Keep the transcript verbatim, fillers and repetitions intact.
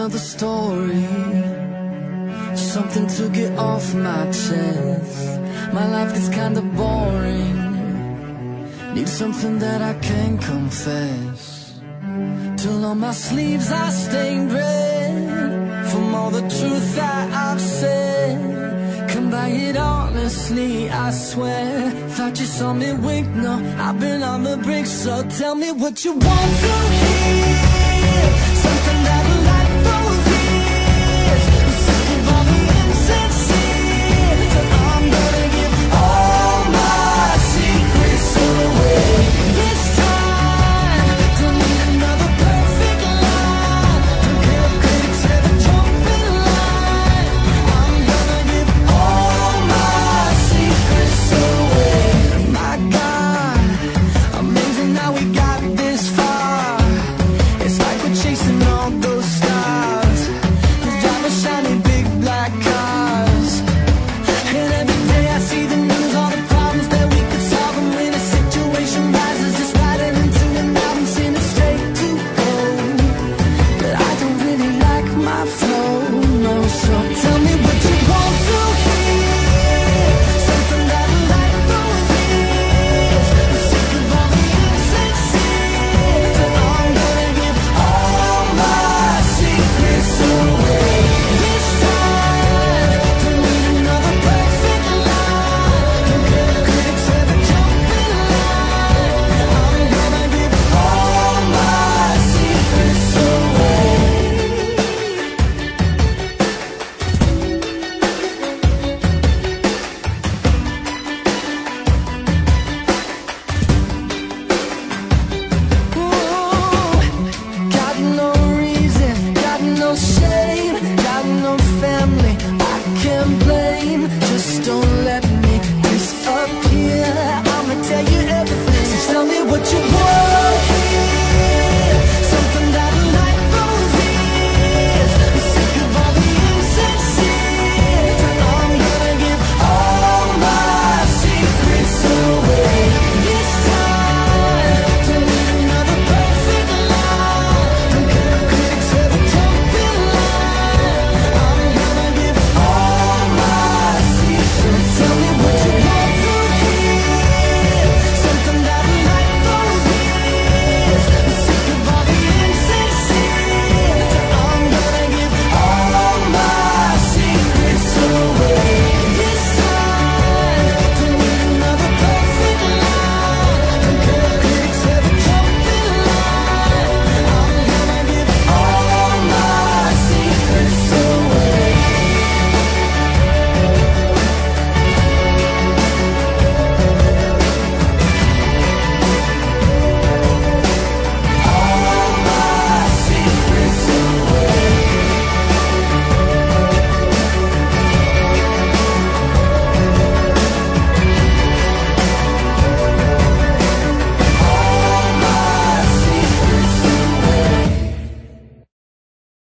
another story, something to get off my chest. My life is kinda boring, need something that I can confess. Till on my sleeves I stained red from all the truth that I've said. Come by it honestly, I swear. Thought you saw me wink, no, I've been on the brink. So tell me what you want to hear.